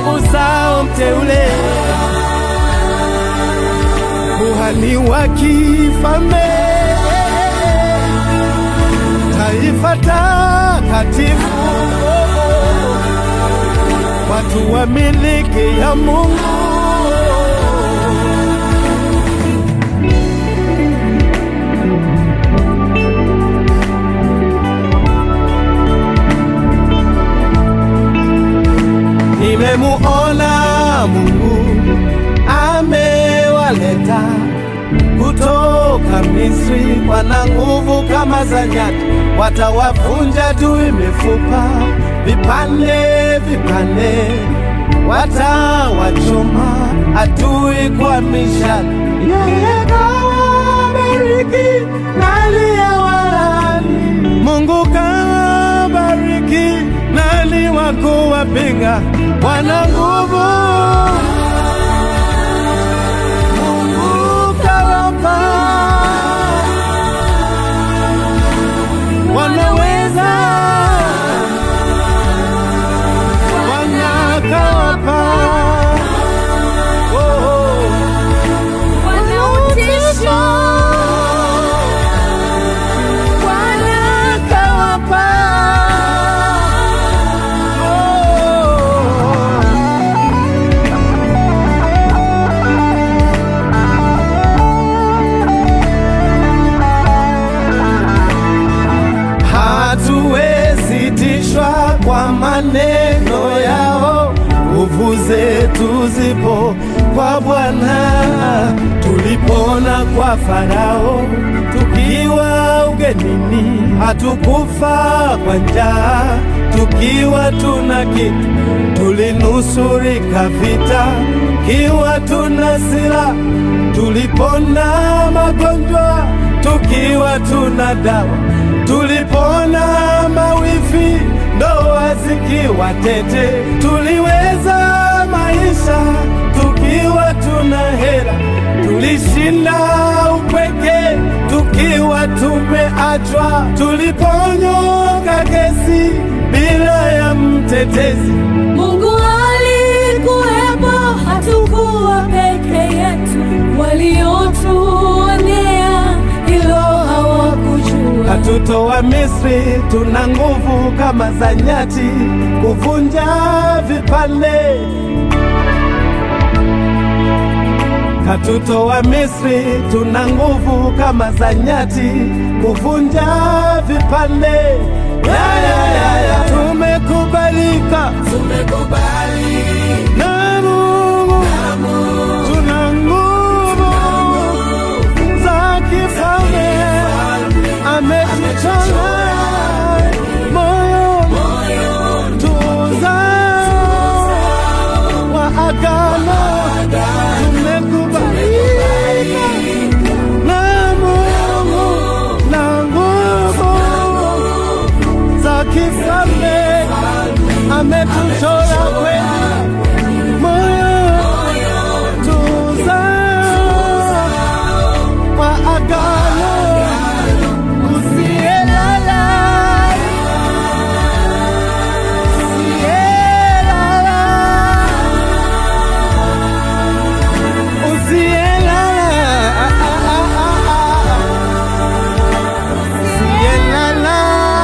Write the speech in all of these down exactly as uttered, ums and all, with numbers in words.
uzao mteule, kuhani wa kifalme, taifa takatifu, watu wa miliki ya Mungu. Nimemuona Mungu amewaleta kutoka Misri, wana nguvu kama za nyati, watawavunja adui mifupa vipande vipande, watawachoma adui kwa mishale. Yeye kawabariki na aliyewalaani, Mungu kawabariki na aliyewapinga. Wana nguvu Mungu kawapa, wanaweza wanakawapa, oh, oh. Wanautisha wanakawapa, hatuwezi tishwa kwa maneno yao, nguvu zetu zipo kwa Bwana. Tulipona kwa Farao tukiwa ugenini, hatukufa kwa njaa tukiwa tuna kitu, tulinusurika vita kiwa tuna silaha, tulipona magonjwa tukiwa tuna dawa, tulipona mawifi ndoa zikiwa tete, tuliweza maisha tukiwa tuna hela, tulishinda upweke tukiwa tumeachwa, tuliponyoka kesi bila ya mtetezi. Mungu alikuwepo, hatukuwa peke yetu, waliotuonea hilo hawakujua. Hatutoa Misri, tuna nguvu kama za nyati, kuvunja vipande. Hatutoa Misri, tuna nguvu kama za nyati, kuvunja vipande. Ya ya ya ya, tumekubalika, tumekubali na Mungu, na Mungu. Tuna nguvu za kifalme, ametuchora moyo, tuzao wa agano, tumekubalika na Mungu, na nguvu za kifalme, ametuchora kweli moyo, tuzao wa agano, usielala, usielala, usielala, usielala.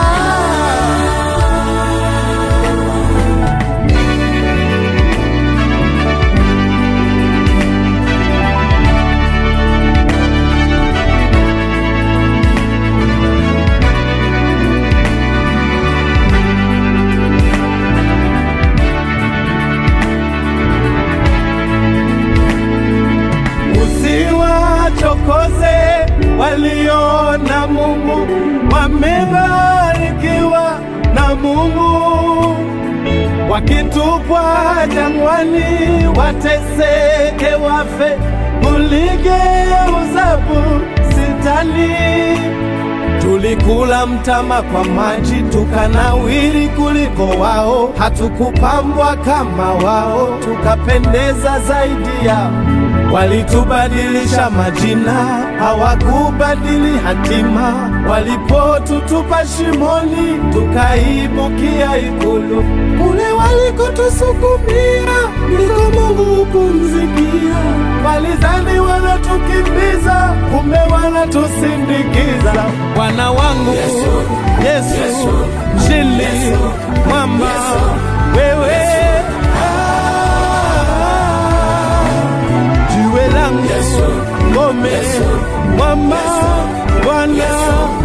Usiwachokoze walio na Mungu, wamebarikiwa na Mungu. Wakitupwa jangwani wateseke wafe, uligeuza bustani. Tulikula mtama kwa maji tukanawiri kuliko wao, hatukupambwa kama wao tukapendeza zaidi yao. Walitubadilisha majina, hawakubadili hatima. Walipotutupa shimoni, tukaibukia ikulu. Kule wali walikotusukumia ndiko Mungu hupumzikia. Walizani wanatukimbiza, kumbe wanatusindikiza. Bwana wangu Yesu, Yesu, mshindi, mwamba, wewe jiwe langu, ngome, mwamba, Bwana